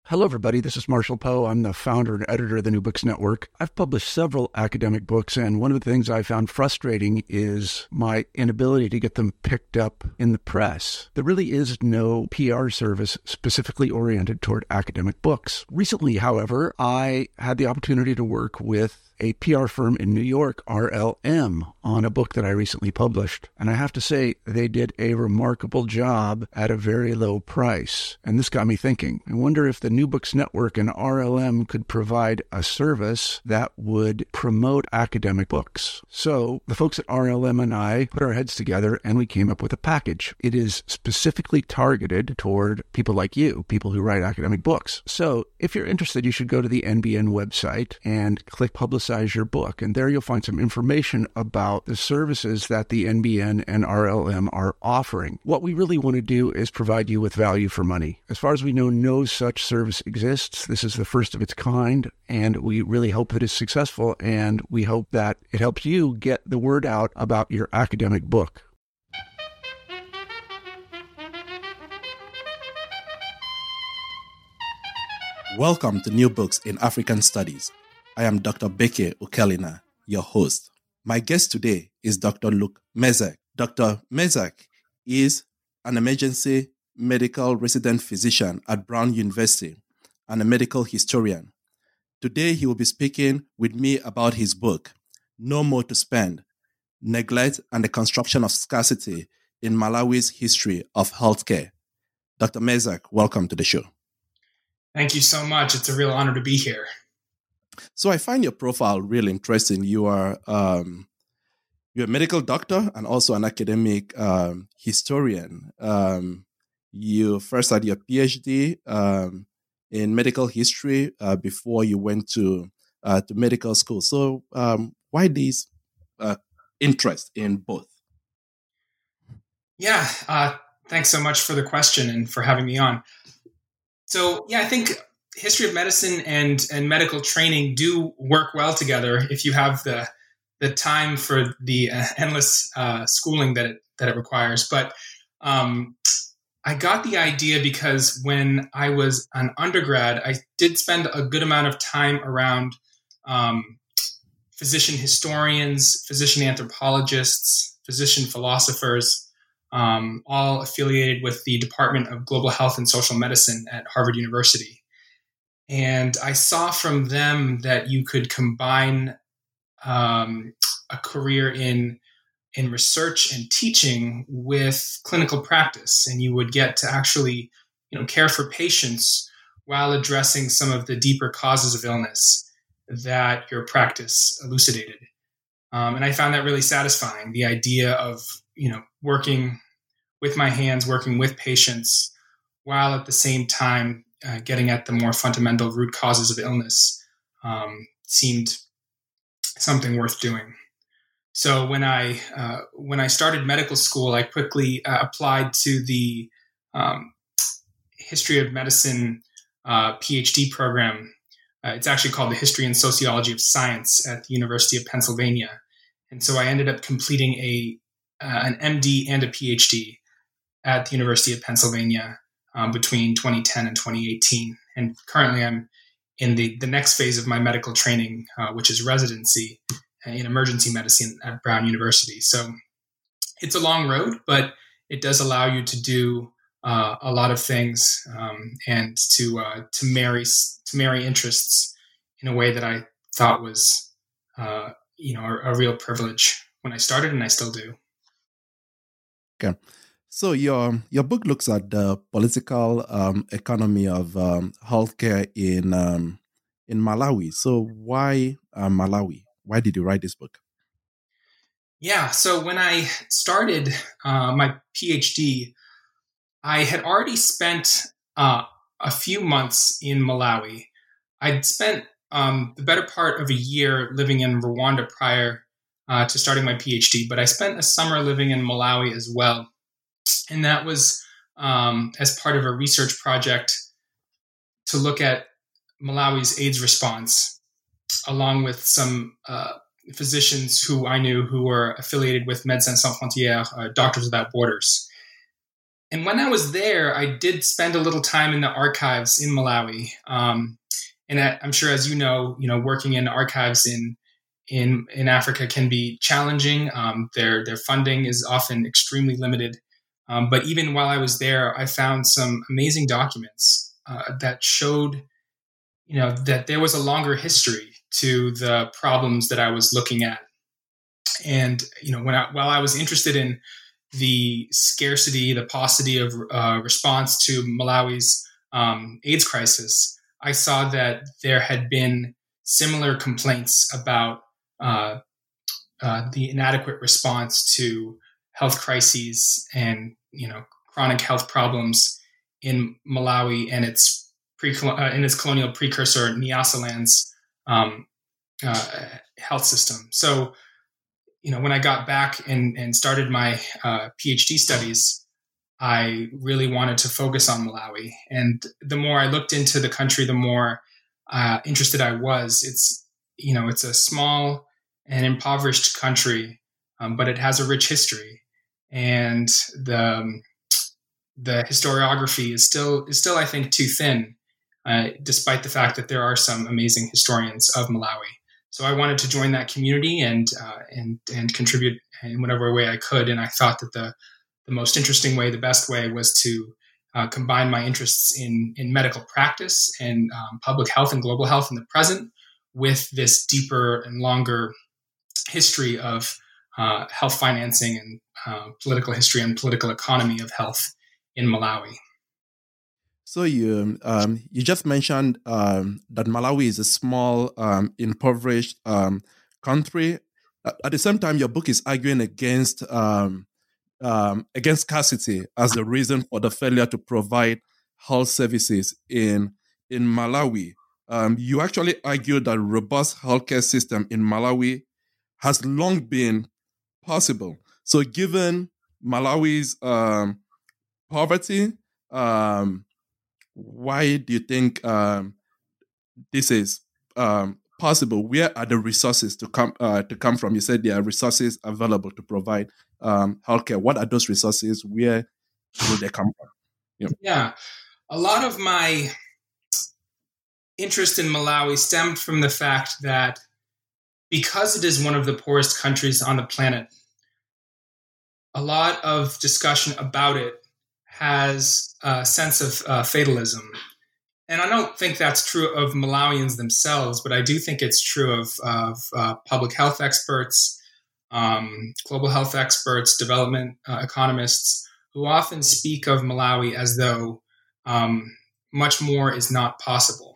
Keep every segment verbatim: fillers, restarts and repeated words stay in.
Hello, everybody. This is Marshall Poe. I'm the founder and editor of the New Books Network. I've published several academic books, and one of the things I found frustrating is my inability to get them picked up in the press. There really is no P R service specifically oriented toward academic books. Recently, however, I had the opportunity to work with a P R firm in New York, R L M, on a book that I recently published. And I have to say, they did a remarkable job at a very low price. And this got me thinking. I wonder if the New Books Network and R L M could provide a service that would promote academic books. So the folks at R L M and I put our heads together and we came up with a package. It is specifically targeted toward people like you, people who write academic books. So if you're interested, you should go to the N B N website and click Publicize your book. And there you'll find some information about the services that the N B N and R L M are offering. What we really want to do is provide you with value for money. As far as we know, no such service exists. This is the first of its kind, and we really hope that it's successful, and we hope that it helps you get the word out about your academic book. Welcome to New Books in African Studies. I am Doctor Beke Ukelina, your host. My guest today is Doctor Luke Mezek. Doctor Mezek is an emergency medical resident physician at Brown University and a medical historian. Today, he will be speaking with me about his book, No More to Spend: Neglect and the Construction of Scarcity in Malawi's History of Healthcare. Doctor Mezek, welcome to the show. Thank you so much. It's a real honor to be here. So I find your profile really interesting. You are um, you're a medical doctor and also an academic um, historian. Um, you first had your PhD um, in medical history uh, before you went to uh, to medical school. So um, why this uh, interest in both? Yeah, uh, thanks so much for the question and for having me on. So yeah, I think history of medicine and and medical training do work well together if you have the the time for the uh, endless uh, schooling that it that it requires. But um, I got the idea because when I was an undergrad, I did spend a good amount of time around um, physician historians, physician anthropologists, physician philosophers, um, all affiliated with the Department of Global Health and Social Medicine at Harvard University. And I saw from them that you could combine um, a career in in research and teaching with clinical practice, and you would get to actually, you know, care for patients while addressing some of the deeper causes of illness that your practice elucidated. Um, and I found that really satisfying. The idea of, you know, working with my hands, working with patients, while at the same time Uh, getting at the more fundamental root causes of illness um, seemed something worth doing. So when I uh, when I started medical school, I quickly uh, applied to the um, History of Medicine uh, PhD program. Uh, it's actually called the History and Sociology of Science at the University of Pennsylvania, and so I ended up completing a uh, an M D and a PhD at the University of Pennsylvania Um, between twenty ten and twenty eighteen. And currently I'm in the, the next phase of my medical training, uh, which is residency in emergency medicine at Brown University. So it's a long road, but it does allow you to do uh, a lot of things um, and to uh, to marry to marry interests in a way that I thought was uh, you know a, a real privilege when I started, and I still do. Okay. So your your book looks at the political um, economy of um, healthcare in um, in Malawi. So why uh, Malawi? Why did you write this book? Yeah, so when I started uh, my PhD, I had already spent uh, a few months in Malawi. I'd spent um, the better part of a year living in Rwanda prior uh, to starting my PhD, but I spent a summer living in Malawi as well. And that was um, as part of a research project to look at Malawi's AIDS response, along with some uh, physicians who I knew who were affiliated with Médecins Sans Frontières, uh, Doctors Without Borders. and when I was there, I did spend a little time in the archives in Malawi. Um, and I, I'm sure, as you know, you know, working in archives in in in Africa can be challenging. Um, their their funding is often extremely limited. Um, but even while I was there, I found some amazing documents uh, that showed, you know, that there was a longer history to the problems that I was looking at. And, you know, when I, while I was interested in the scarcity, the paucity of uh, response to Malawi's um, AIDS crisis, I saw that there had been similar complaints about uh, uh, the inadequate response to health crises and, you know, chronic health problems in Malawi and its pre uh, in its colonial precursor Nyasaland's um, uh, health system. So, you know, when I got back and, and started my uh, PhD studies, I really wanted to focus on Malawi. And the more I looked into the country, the more uh, interested I was. It's, you know, it's a small and impoverished country, um, but it has a rich history. And the um, the historiography is still is still, I think, too thin, uh, despite the fact that there are some amazing historians of Malawi. So I wanted to join that community and uh, and and contribute in whatever way I could. And I thought that the the most interesting way, the best way, was to uh, combine my interests in in medical practice and um, public health and global health in the present with this deeper and longer history of uh, health financing and uh, political history and political economy of health in Malawi. So you um, you just mentioned um, that Malawi is a small, um, impoverished um, country. At the same time, your book is arguing against um, um, against scarcity as the reason for the failure to provide health services in in Malawi. Um, you actually argue that a robust healthcare system in Malawi has long been possible. So, given Malawi's um, poverty, um, why do you think um, this is um, possible? Where are the resources to come uh, to come from? You said there are resources available to provide um, healthcare. What are those resources? Where will they come from? Yeah. yeah, a lot of my interest in Malawi stemmed from the fact that because it is one of the poorest countries on the planet, a lot of discussion about it has a sense of uh, fatalism. And I don't think that's true of Malawians themselves, but I do think it's true of, of uh, public health experts, um, global health experts, development uh, economists, who often speak of Malawi as though um, much more is not possible.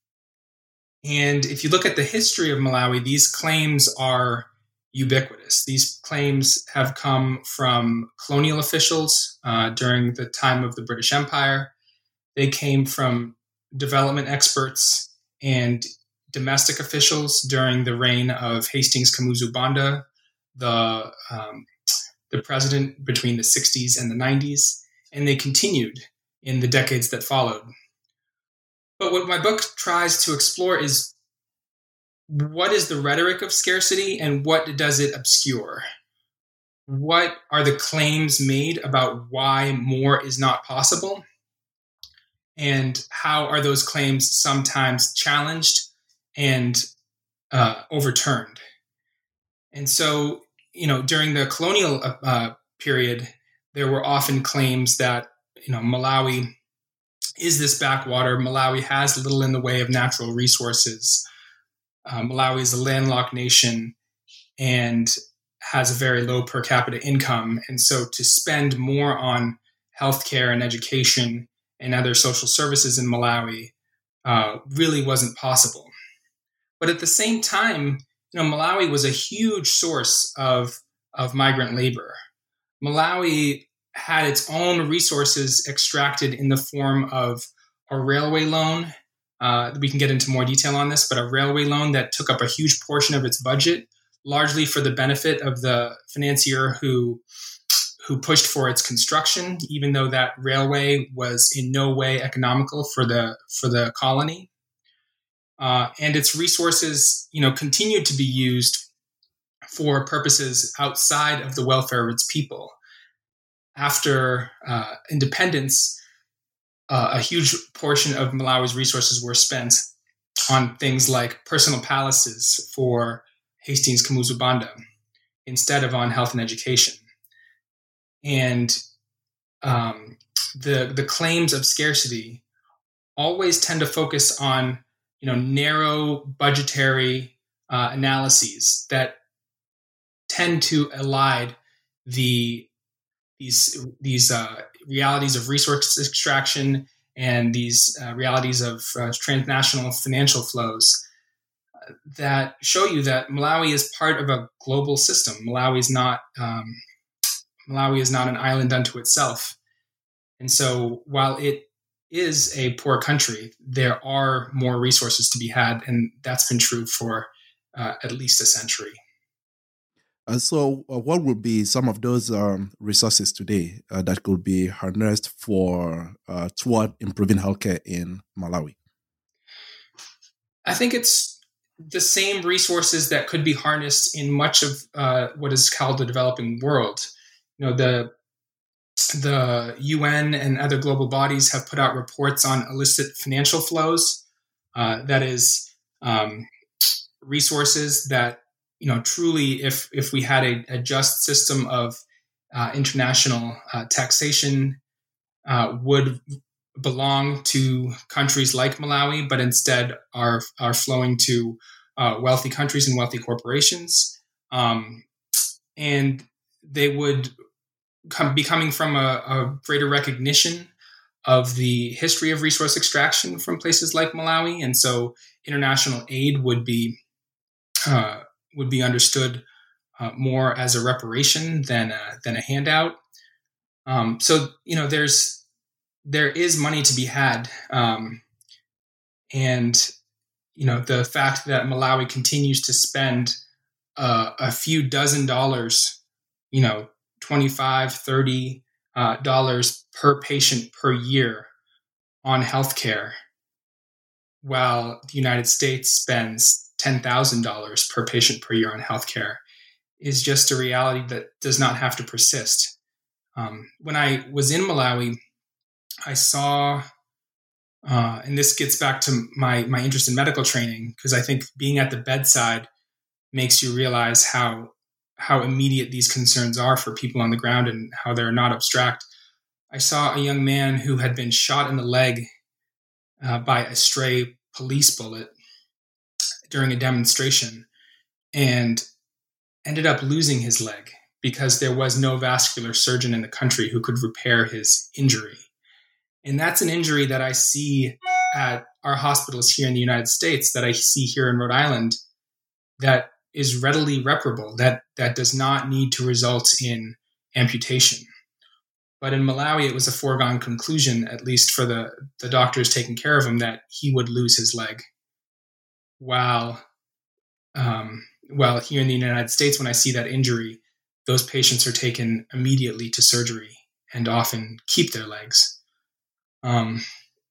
And if you look at the history of Malawi, these claims are ubiquitous. These claims have come from colonial officials uh, during the time of the British Empire. They came from development experts and domestic officials during the reign of Hastings Kamuzu Banda, the, um, the president between the sixties and the nineties, and they continued in the decades that followed. But what my book tries to explore is what is the rhetoric of scarcity and what does it obscure? What are the claims made about why more is not possible? And how are those claims sometimes challenged and uh, overturned? And so, you know, during the colonial uh, period, there were often claims that, you know, Malawi is this backwater. Malawi has little in the way of natural resources. Uh, Malawi is a landlocked nation and has a very low per capita income. And so to spend more on healthcare and education and other social services in Malawi uh, really wasn't possible. But at the same time, you know, Malawi was a huge source of, of migrant labor. Malawi had its own resources extracted in the form of a railway loan. Uh, we can get into more detail on this, but a railway loan that took up a huge portion of its budget, largely for the benefit of the financier who who pushed for its construction, even though that railway was in no way economical for the for the colony. Uh, and its resources, you know, continued to be used for purposes outside of the welfare of its people. after uh, independence, uh, a huge portion of Malawi's resources were spent on things like personal palaces for Hastings Kamuzu Banda instead of on health and education. And um, the the claims of scarcity always tend to focus on, you know, narrow budgetary uh, analyses that tend to elide the these these uh, realities of resource extraction and these uh, realities of uh, transnational financial flows uh, that show you that Malawi is part of a global system. Malawi is not um, Malawi is not an island unto itself, and so while it is a poor country, there are more resources to be had, and that's been true for uh, at least a century. And so, uh, what would be some of those um, resources today uh, that could be harnessed for uh, toward improving healthcare in Malawi? I think it's the same resources that could be harnessed in much of uh, what is called the developing world. You know, the the U N and other global bodies have put out reports on illicit financial flows. Uh, that is, um, resources that, you know, truly, if if we had a, a just system of uh, international uh, taxation, uh, would belong to countries like Malawi, but instead are are flowing to uh, wealthy countries and wealthy corporations, um, and they would come, be coming from a, a greater recognition of the history of resource extraction from places like Malawi, and so international aid would be uh, would be understood uh, more as a reparation than a, than a handout. Um, so you know, there's there is money to be had, um, and you know, the fact that Malawi continues to spend uh, a few dozen dollars, you know, twenty-five, thirty uh, dollars per patient per year on healthcare, while the United States spends ten thousand dollars per patient per year on healthcare, is just a reality that does not have to persist. Um, when I was in Malawi, I saw, uh, and this gets back to my, my interest in medical training, because I think being at the bedside makes you realize how how immediate these concerns are for people on the ground and how they're not abstract. I saw a young man who had been shot in the leg uh, by a stray police bullet during a demonstration and ended up losing his leg because there was no vascular surgeon in the country who could repair his injury. And that's an injury that I see at our hospitals here in the United States, that I see here in Rhode Island, that is readily reparable, that that does not need to result in amputation. But in Malawi, it was a foregone conclusion, at least for the, the doctors taking care of him, that he would lose his leg. While, um, while here in the United States, when I see that injury, those patients are taken immediately to surgery and often keep their legs. Um,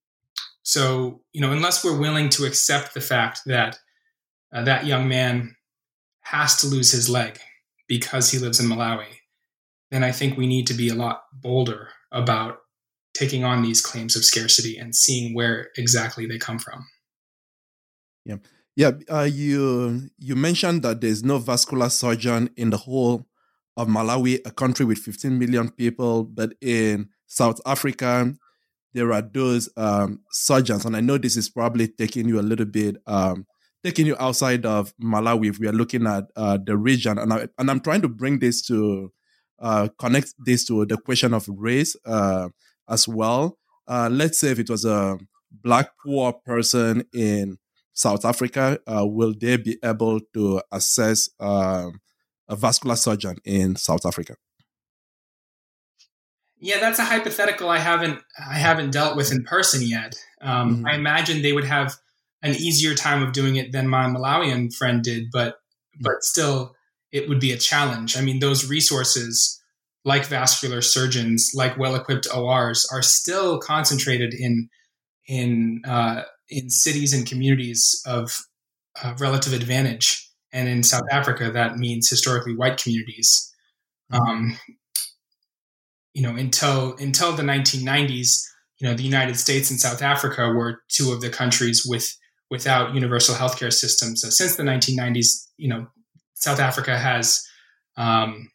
so, you know, unless we're willing to accept the fact that uh, that young man has to lose his leg because he lives in Malawi, then I think we need to be a lot bolder about taking on these claims of scarcity and seeing where exactly they come from. Yeah, yeah. Uh, you you mentioned that there's no vascular surgeon in the whole of Malawi, a country with fifteen million people, but in South Africa, there are those um, surgeons, and I know this is probably taking you a little bit. Um, taking you outside of Malawi, if we are looking at uh, the region. And, I, and I'm trying to bring this to, uh, connect this to the question of race uh, as well. Uh, let's say if it was a Black poor person in South Africa, uh, will they be able to access uh, a vascular surgeon in South Africa? Yeah, that's a hypothetical I haven't I haven't dealt with in person yet. Um, mm-hmm. I imagine they would have an easier time of doing it than my Malawian friend did, but but still, it would be a challenge. I mean, those resources, like vascular surgeons, like well-equipped O Rs, are still concentrated in in uh, in cities and communities of uh, relative advantage. And in South Africa, that means historically white communities. Um, you know, until until the nineteen nineties, you know, the United States and South Africa were two of the countries with without universal healthcare systems. So since the nineteen nineties, you know, South Africa has um,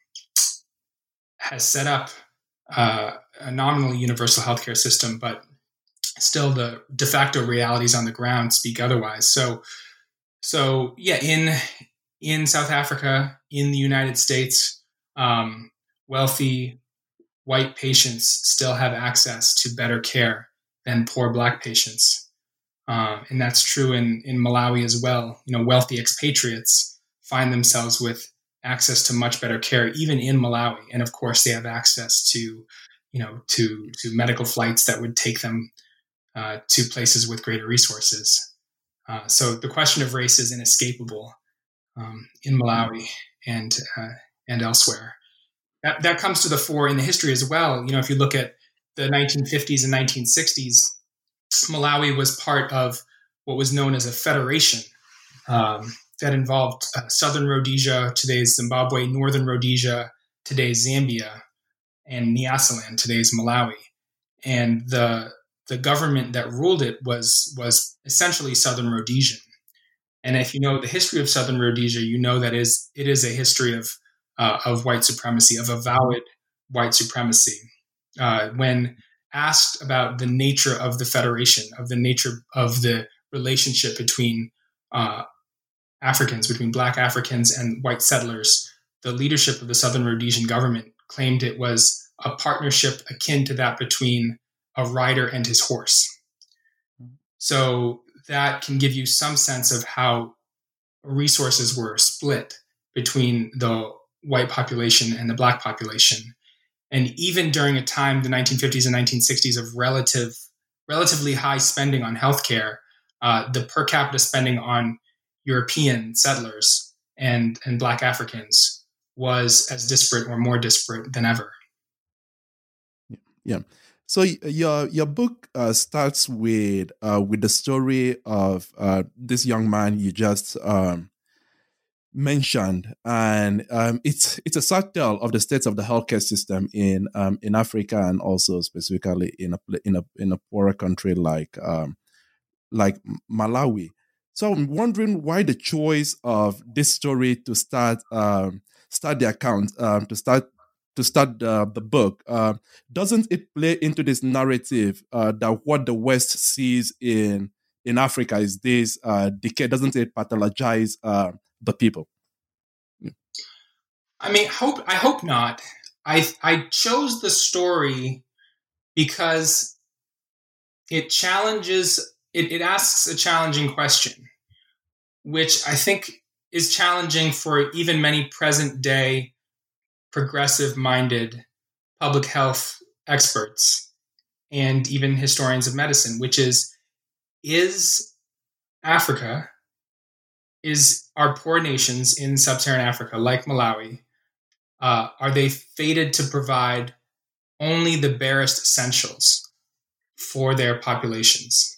has set up uh, a nominally universal healthcare system, but still the de facto realities on the ground speak otherwise. So, so yeah, in in South Africa, in the United States, um, wealthy white patients still have access to better care than poor Black patients. Um, and that's true in, in Malawi as well. You know, wealthy expatriates find themselves with access to much better care, even in Malawi. And of course, they have access to, you know, to, to medical flights that would take them uh, to places with greater resources. Uh, so the question of race is inescapable um, in Malawi and uh, and elsewhere. That, that comes to the fore in the history as well. You know, if you look at the nineteen fifties and nineteen sixties, Malawi was part of what was known as a federation um, that involved uh, Southern Rhodesia, today's Zimbabwe, Northern Rhodesia, today's Zambia, and Nyasaland, today's Malawi. And the the government that ruled it was was essentially Southern Rhodesian. And if you know the history of Southern Rhodesia, you know that is it is a history of uh, of white supremacy, of avowed white supremacy. Uh, when asked about the nature of the federation, of the nature of the relationship between uh, Africans, between Black Africans and white settlers, the leadership of the Southern Rhodesian government claimed it was a partnership akin to that between a rider and his horse. So that can give you some sense of how resources were split between the white population and the Black population. And even during a time, the nineteen fifties and nineteen sixties, of relative, relatively high spending on healthcare, uh, the per capita spending on European settlers and, and Black Africans was as disparate or more disparate than ever. Yeah. So your your book uh, starts with uh, with the story of uh, this young man you just um, mentioned, and um, it's it's a sad tale of the state of the healthcare system in um, in Africa, and also specifically in a in a in a poorer country like um, like Malawi. So I'm wondering why the choice of this story to start um, start the account um, to start. to start the, the book, uh, doesn't it play into this narrative uh, that what the West sees in in Africa is this uh, decay? Doesn't it pathologize uh, the people? I mean, hope I hope not. I I chose the story because it challenges, it, it asks a challenging question, which I think is challenging for even many present day progressive-minded public health experts and even historians of medicine, which is, is Africa, is our poor nations in sub-Saharan Africa, like Malawi, uh, are they fated to provide only the barest essentials for their populations?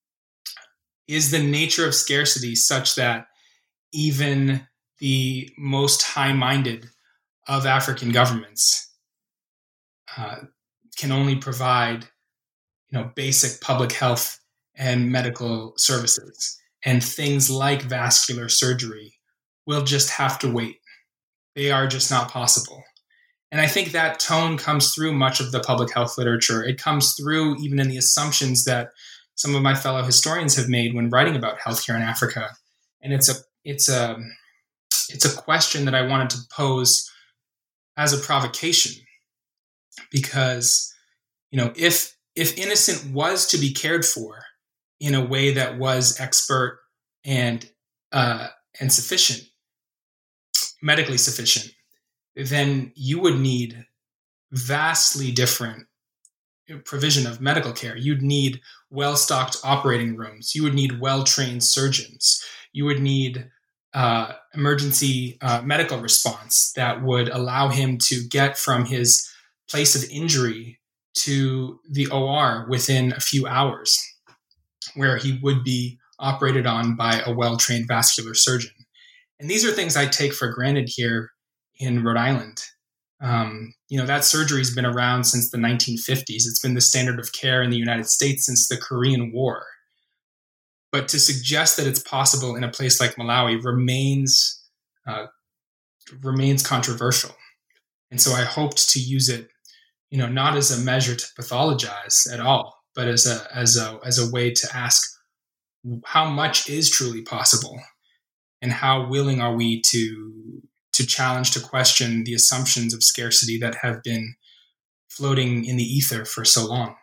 Is the nature of scarcity such that even the most high-minded of African governments uh, can only provide, you know, basic public health and medical services, and things like vascular surgery will just have to wait. They are just not possible. And I think that tone comes through much of the public health literature. It comes through even in the assumptions that some of my fellow historians have made when writing about healthcare in Africa. And it's a it's a it's a question that I wanted to pose as a provocation, because, you know, if if innocent was to be cared for in a way that was expert and uh, and sufficient, medically sufficient, then you would need vastly different provision of medical care. You'd need well-stocked operating rooms. You would need well-trained surgeons. You would need Uh, emergency uh, medical response that would allow him to get from his place of injury to the O R within a few hours, where he would be operated on by a well-trained vascular surgeon. And these are things I take for granted here in Rhode Island. Um, you know, that surgery has been around since the nineteen fifties. It's been the standard of care in the United States since the Korean War. But to suggest that it's possible in a place like Malawi remains uh, remains controversial. And so I hoped to use it, you know, not as a measure to pathologize at all, but as a as a as a way to ask how much is truly possible, and how willing are we to to challenge, to question the assumptions of scarcity that have been floating in the ether for so long.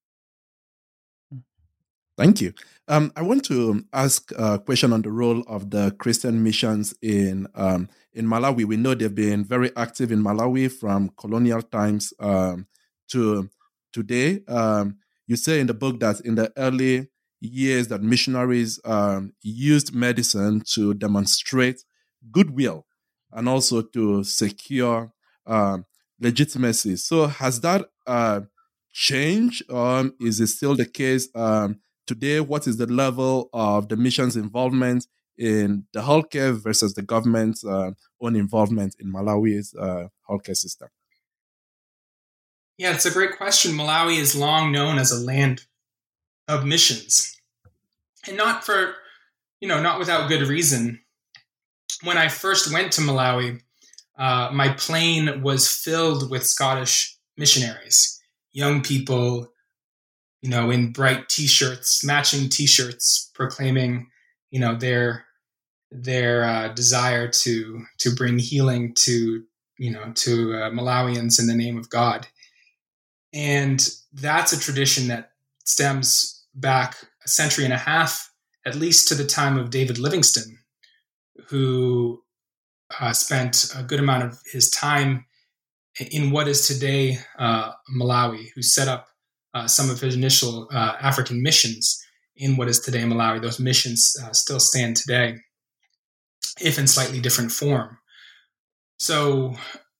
Thank you. Um, I want to ask a question on the role of the Christian missions in um, in Malawi. We know they've been very active in Malawi from colonial times um, to today. Um, you say in the book that in the early years that missionaries um, used medicine to demonstrate goodwill and also to secure uh, legitimacy. So has that uh, changed? Um, is it still the case um, today? What is the level of the mission's involvement in the healthcare versus the government's uh, own involvement in Malawi's uh, healthcare system? Yeah, it's a great question. Malawi is long known as a land of missions, and not for, you know, not without good reason. When I first went to Malawi, uh, my plane was filled with Scottish missionaries, young people, you know, in bright T-shirts, matching T-shirts, proclaiming, you know, their their uh, desire to to bring healing to, you know, to uh, Malawians in the name of God. And that's a tradition that stems back a century and a half, at least to the time of David Livingstone, who uh, spent a good amount of his time in what is today uh, Malawi, who set up uh, some of his initial uh, African missions in what is today Malawi. Those missions uh, still stand today, if in slightly different form. So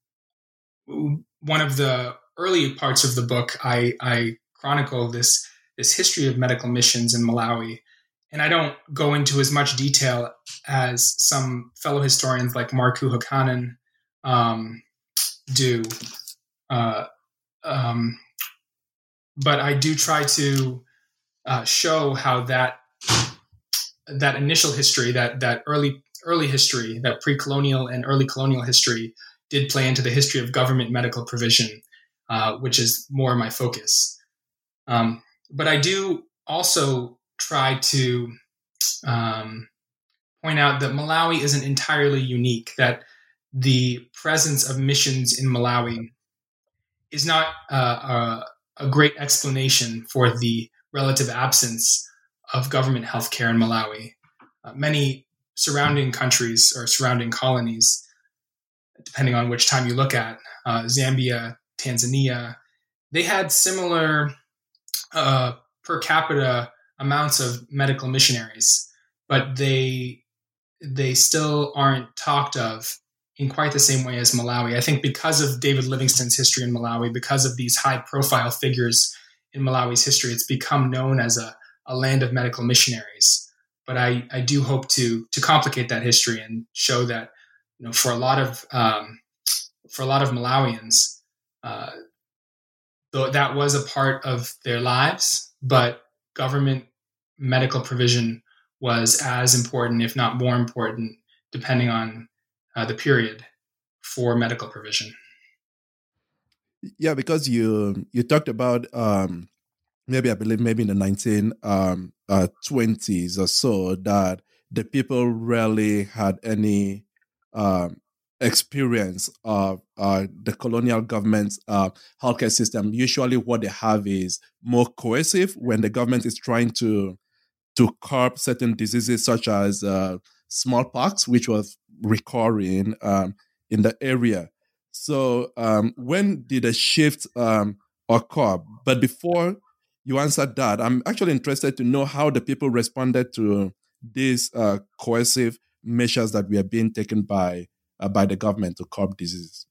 one of the early parts of the book, I, I chronicle this, this history of medical missions in Malawi. And I don't go into as much detail as some fellow historians like Markku Hakanen um, do. Uh, um, but I do try to uh, show how that that initial history, that that early early history, that pre-colonial and early colonial history did play into the history of government medical provision, uh, which is more my focus. Um, but I do also try to um, point out that Malawi isn't entirely unique, that the presence of missions in Malawi is not uh, a, a great explanation for the relative absence of government healthcare in Malawi. Uh, many surrounding countries or surrounding colonies, depending on which time you look at, uh, Zambia, Tanzania, they had similar uh, per capita amounts of medical missionaries, but they they still aren't talked of in quite the same way as Malawi. I think because of David Livingstone's history in Malawi, because of these high-profile figures in Malawi's history, it's become known as a, a land of medical missionaries. But I, I do hope to to complicate that history and show that, you know, for a lot of um, for a lot of Malawians, uh, though that was a part of their lives, but government medical provision was as important, if not more important, depending on uh, the period for medical provision. Yeah, because you you talked about um, maybe I believe maybe in the nineteen twenties or so that the people rarely had any um, experience of uh, the colonial government's uh, healthcare system. Usually what they have is more coercive when the government is trying to to curb certain diseases such as uh, smallpox, which was recurring um, in the area. So um, when did a shift um, occur? But before you answered that, I'm actually interested to know how the people responded to these uh, coercive measures that were being taken by uh, by the government to curb diseases.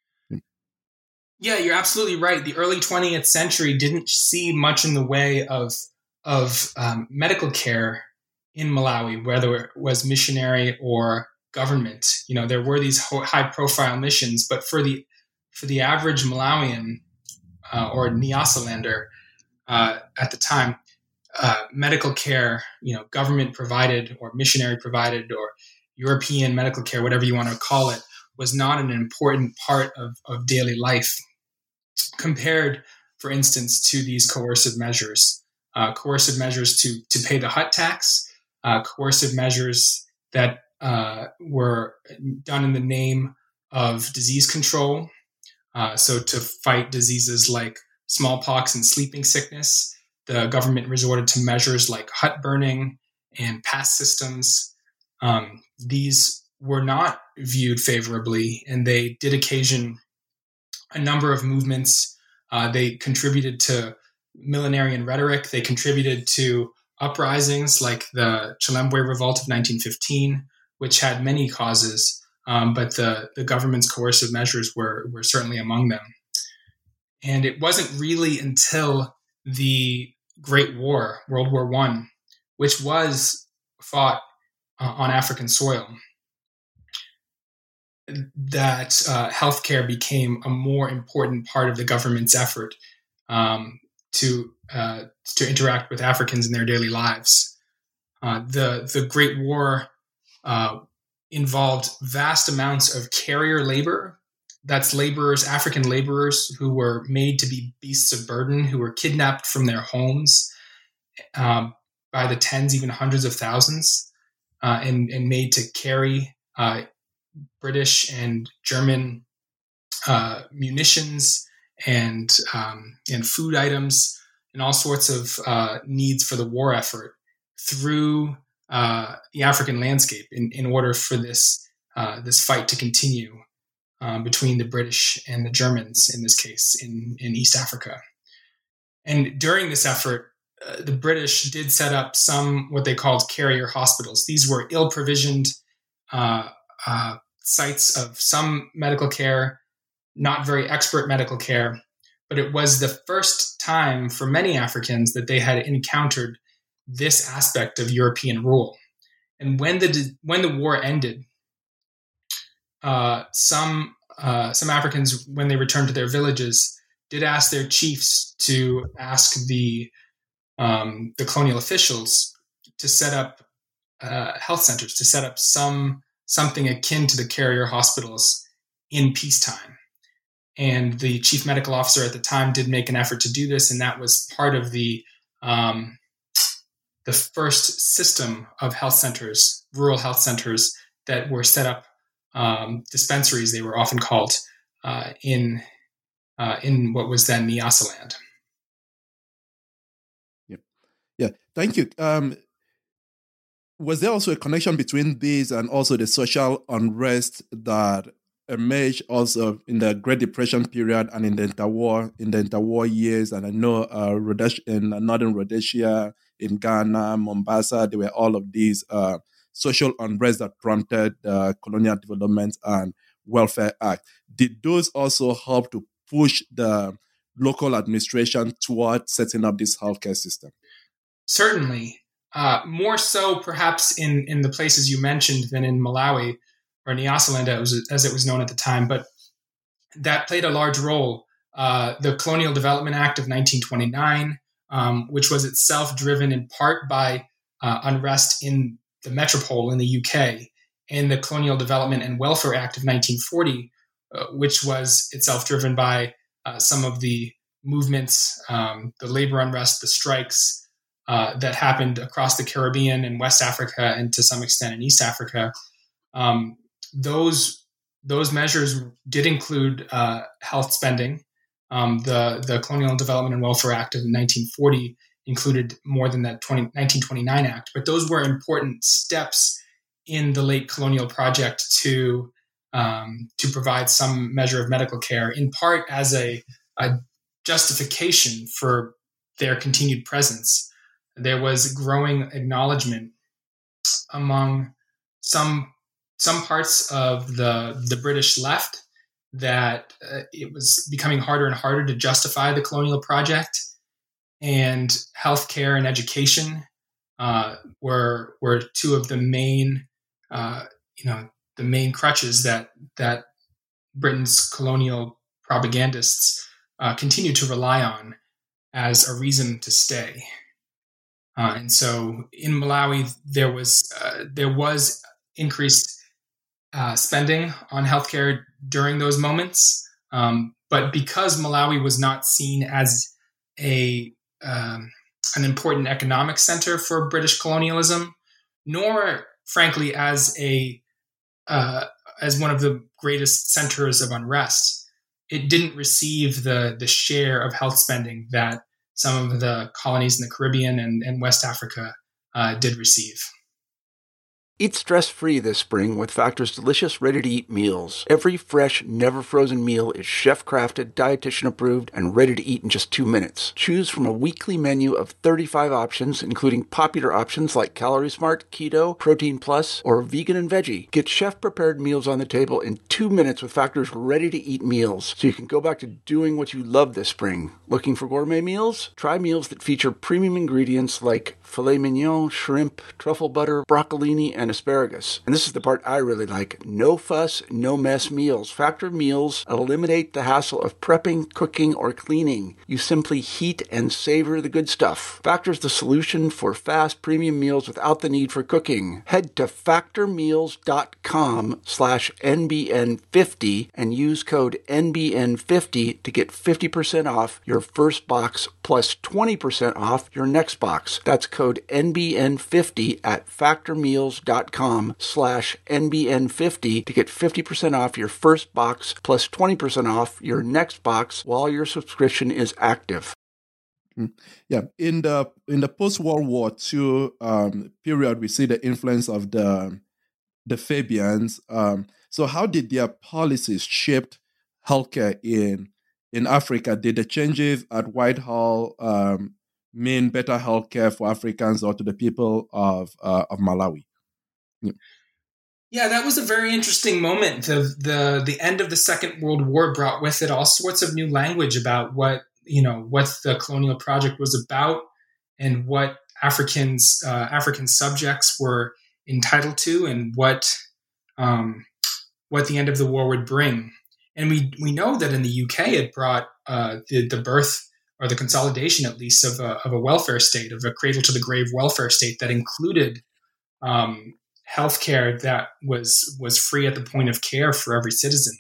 Yeah, you're absolutely right. The early twentieth century didn't see much in the way of of um, medical care in Malawi, whether it was missionary or government. You know, there were these high-profile missions, but for the for the average Malawian uh, or Nyasallander uh, at the time, uh, medical care, you know, government provided or missionary provided or European medical care, whatever you want to call it, was not an important part of, of daily life compared, for instance, to these coercive measures, uh, coercive measures to, to pay the hut tax, uh, coercive measures that uh, were done in the name of disease control. Uh, so to fight diseases like smallpox and sleeping sickness, the government resorted to measures like hut burning and pass systems. Um, these were not viewed favorably, and they did occasion a number of movements. Uh, they contributed to millenarian rhetoric. They contributed to uprisings like the Chilembwe Revolt of nineteen fifteen, which had many causes, um, but the, the government's coercive measures were, were certainly among them. And it wasn't really until the Great War, World War One, which was fought uh, on African soil, that uh, healthcare became a more important part of the government's effort um, to uh, to interact with Africans in their daily lives. Uh, the the Great War uh, involved vast amounts of carrier labor. That's laborers, African laborers who were made to be beasts of burden, who were kidnapped from their homes um, by the tens, even hundreds of thousands, uh, and, and made to carry uh, British and German uh, munitions and um, and food items and all sorts of uh, needs for the war effort through uh, the African landscape in, in order for this uh, this fight to continue um, between the British and the Germans, in this case, in, in East Africa. And during this effort, uh, the British did set up some what they called carrier hospitals. These were ill-provisioned uh, uh, sites of some medical care, not very expert medical care, but it was the first time for many Africans that they had encountered this aspect of European rule. And when the when the war ended, uh, some uh, some Africans, when they returned to their villages, did ask their chiefs to ask the um, the colonial officials to set up uh, health centers, to set up some something akin to the carrier hospitals in peacetime. And the chief medical officer at the time did make an effort to do this, and that was part of the um, the first system of health centers, rural health centers that were set up, um, dispensaries, they were often called, uh, in uh, in what was then Nyasaland. Yeah, yeah. Thank you. Um, was there also a connection between these and also the social unrest that emerged also in the Great Depression period and in the interwar in the interwar years? And I know uh, Rhodesia, in northern Rhodesia, in Ghana, Mombasa, there were all of these uh, social unrest that prompted the uh, Colonial Development and Welfare Act. Did those also help to push the local administration toward setting up this healthcare system? Certainly. Uh, more so perhaps in, in the places you mentioned than in Malawi or Nyasaland, as it was known at the time, but that played a large role. Uh, the Colonial Development Act of nineteen twenty-nine, um, which was itself driven in part by uh, unrest in the metropole in the U K, and the Colonial Development and Welfare Act of nineteen forty, uh, which was itself driven by uh, some of the movements, um, the labor unrest, the strikes, Uh, that happened across the Caribbean and West Africa, and to some extent in East Africa. Um, those those measures did include uh, health spending. Um, the the Colonial Development and Welfare Act of nineteen forty included more than that nineteen twenty-nine Act, but those were important steps in the late colonial project to um, to provide some measure of medical care, in part as a, a justification for their continued presence. There was growing acknowledgement among some some parts of the the British left that uh, it was becoming harder and harder to justify the colonial project, and healthcare and education uh, were were two of the main uh, you know the main crutches that that Britain's colonial propagandists uh, continued to rely on as a reason to stay. Uh, and so in Malawi, there was uh, there was increased uh, spending on healthcare during those moments, um, but because Malawi was not seen as a um, an important economic center for British colonialism, nor, frankly, as a uh, as one of the greatest centers of unrest, it didn't receive the the share of health spending that some of the colonies in the Caribbean and, and West Africa uh, did receive. Eat stress-free this spring with Factor's delicious, ready-to-eat meals. Every fresh, never-frozen meal is chef-crafted, dietitian-approved, and ready to eat in just two minutes. Choose from a weekly menu of thirty-five options, including popular options like Calorie Smart, Keto, Protein Plus, or Vegan and Veggie. Get chef-prepared meals on the table in two minutes with Factor's ready-to-eat meals, so you can go back to doing what you love this spring. Looking for gourmet meals? Try meals that feature premium ingredients like filet mignon, shrimp, truffle butter, broccolini, and asparagus. And this is the part I really like. No fuss, no mess meals. Factor meals eliminate the hassle of prepping, cooking, or cleaning. You simply heat and savor the good stuff. Factor's the solution for fast premium meals without the need for cooking. Head to factormeals.com slash NBN50 and use code N B N fifty to get fifty percent off your first box plus twenty percent off your next box. That's code N B N fifty at factormeals.com slash NBN50 to get fifty percent off your first box plus twenty percent off your next box while your subscription is active. Yeah, in the in the post-World War Two um, period, we see the influence of the the Fabians. Um, so, how did their policies shape healthcare in in Africa? Did the changes at Whitehall um, mean better healthcare for Africans or to the people of uh, of Malawi? Yeah. Yeah, that was a very interesting moment. The, the the end of the Second World War brought with it all sorts of new language about what, you know, what the colonial project was about and what Africans, uh, African subjects were entitled to, and what um, what the end of the war would bring. And we we know that in the U K it brought uh, the the birth, or the consolidation at least, of a, of a welfare state, of a cradle to the grave welfare state that included um, healthcare that was was free at the point of care for every citizen.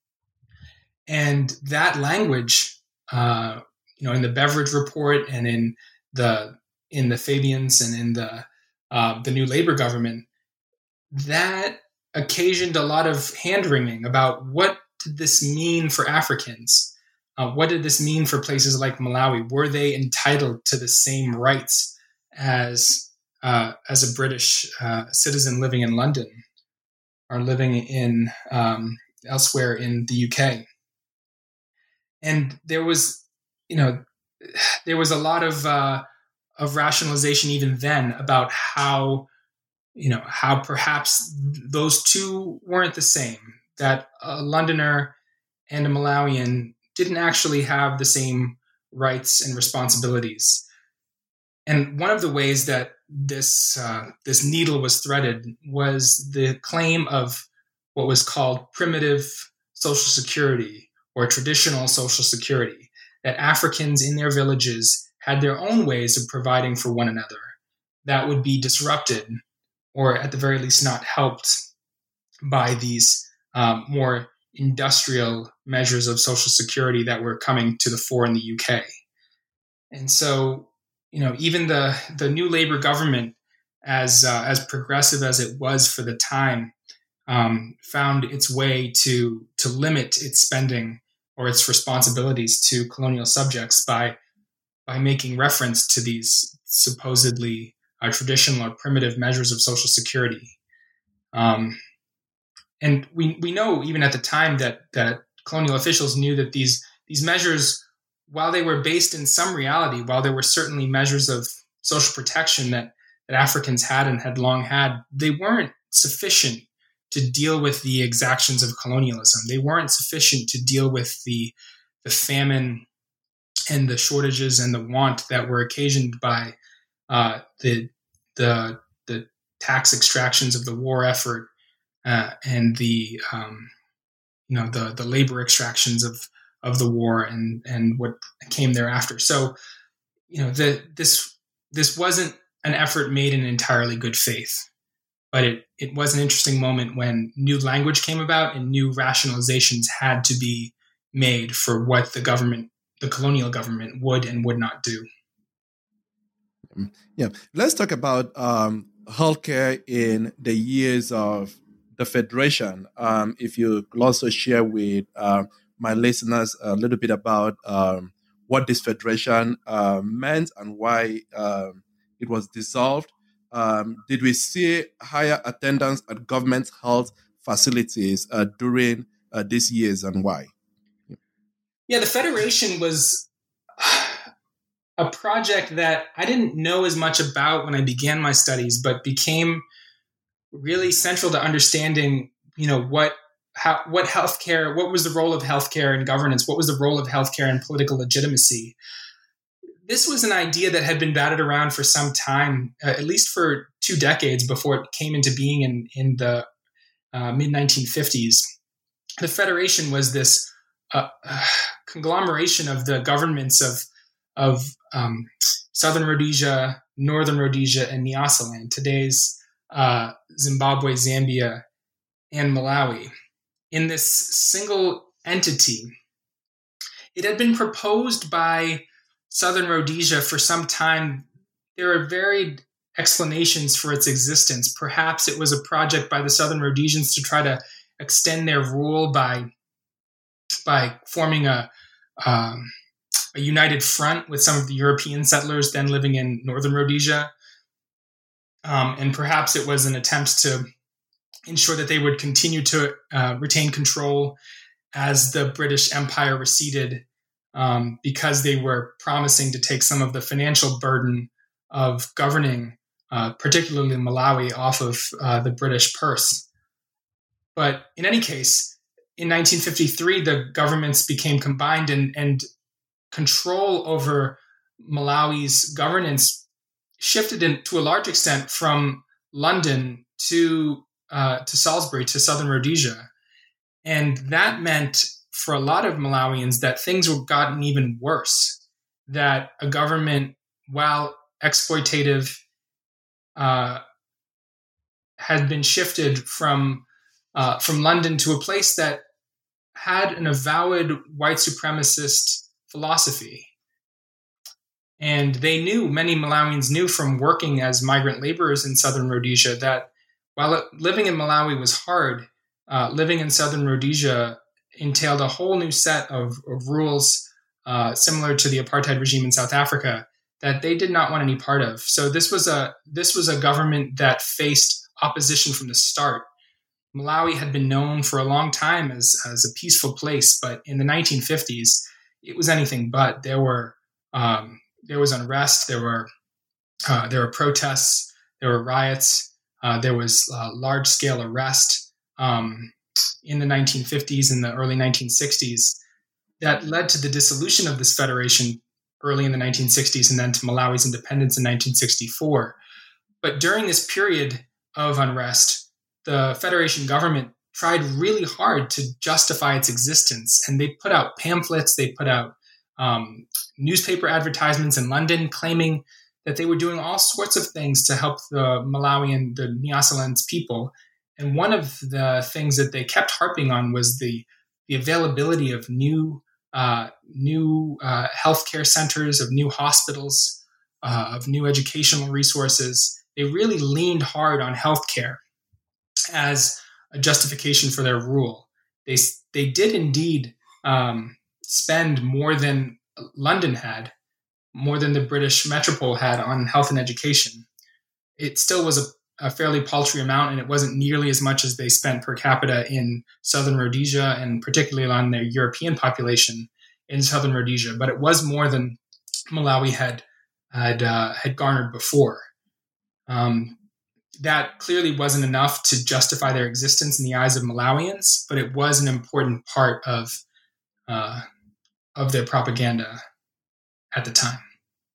And that language, uh, you know, in the Beveridge Report and in the in the Fabians and in the uh, the New Labour government, that occasioned a lot of hand-wringing about what did this mean for Africans? Uh, what did this mean for places like Malawi? Were they entitled to the same rights as uh, as a British uh, citizen living in London or living in um, elsewhere in the U K? And there was, you know, there was a lot of uh, of rationalization even then about how, you know, how perhaps those two weren't the same. That a Londoner and a Malawian didn't actually have the same rights and responsibilities. And one of the ways that this uh, this needle was threaded was the claim of what was called primitive social security, or traditional social security, that Africans in their villages had their own ways of providing for one another that would be disrupted, or at the very least not helped, by these um, more industrial measures of social security that were coming to the fore in the U K. And so, you know, even the, the New Labour government, as uh, as progressive as it was for the time, um, found its way to to limit its spending or its responsibilities to colonial subjects by by making reference to these supposedly uh, traditional or primitive measures of social security. Um, and we we know even at the time that that colonial officials knew that these these measures, while they were based in some reality, while there were certainly measures of social protection that, that Africans had and had long had, they weren't sufficient to deal with the exactions of colonialism. They weren't sufficient to deal with the the famine and the shortages and the want that were occasioned by uh, the the the tax extractions of the war effort uh, and the um, you know the the labor extractions of of the war and and what came thereafter. So, you know, the this this wasn't an effort made in entirely good faith, but it it was an interesting moment when new language came about and new rationalizations had to be made for what the government, the colonial government, would and would not do. Yeah, let's talk about um, healthcare in the years of the Federation. Um, if you could also share with uh, my listeners a little bit about um, what this Federation uh, meant and why um, it was dissolved. Um, did we see higher attendance at government health facilities uh, during uh, these years, and why? Yeah, the Federation was a project that I didn't know as much about when I began my studies, but became really central to understanding, you know, what how what healthcare, what was the role of healthcare in governance, what was the role of healthcare in political legitimacy. This was an idea that had been batted around for some time, uh, at least for two decades before it came into being in in the uh, mid nineteen fifties. The Federation was this uh, uh, conglomeration of the governments of of um, Southern Rhodesia, Northern Rhodesia, and Nyasaland, today's uh, Zimbabwe, Zambia, and Malawi, in this single entity. It had been proposed by Southern Rhodesia for some time. There are varied explanations for its existence. Perhaps it was a project by the Southern Rhodesians to try to extend their rule by, by forming a um, a united front with some of the European settlers then living in Northern Rhodesia. Um, and perhaps it was an attempt to ensure that they would continue to uh, retain control as the British Empire receded, um, because they were promising to take some of the financial burden of governing, uh, particularly Malawi, off of uh, the British purse. But in any case, in nineteen fifty-three, the governments became combined, and, and control over Malawi's governance shifted in, to a large extent from London to uh, to Salisbury, to Southern Rhodesia. And that meant for a lot of Malawians that things were gotten even worse, that a government, while exploitative, uh, had been shifted from uh, from London to a place that had an avowed white supremacist philosophy. And they knew, many Malawians knew from working as migrant laborers in Southern Rhodesia, that while it, living in Malawi was hard, uh, living in Southern Rhodesia entailed a whole new set of, of rules, uh, similar to the apartheid regime in South Africa, that they did not want any part of. So this was a this was a government that faced opposition from the start. Malawi had been known for a long time as, as a peaceful place, but in the nineteen fifties, it was anything but. There were um, there was unrest. There were uh, there were protests. There were riots. Uh, there was uh, large scale arrest um, in the nineteen fifties and the early nineteen sixties that led to the dissolution of this federation early in the nineteen sixties, and then to Malawi's independence in nineteen sixty-four. But during this period of unrest, the federation government tried really hard to justify its existence. And they put out pamphlets, they put out um, newspaper advertisements in London claiming that they were doing all sorts of things to help the Malawian, the Nyasaland's people. And one of the things that they kept harping on was the, the availability of new, uh, new uh, healthcare centers, of new hospitals, uh, of new educational resources. They really leaned hard on healthcare as a justification for their rule. They they did indeed um, spend more than London had, more than the British metropole had on health and education. It still was a, a fairly paltry amount, and it wasn't nearly as much as they spent per capita in Southern Rhodesia, and particularly on their European population in Southern Rhodesia. But it was more than Malawi had had uh, had garnered before. Um, That clearly wasn't enough to justify their existence in the eyes of Malawians, but it was an important part of uh, of their propaganda at the time.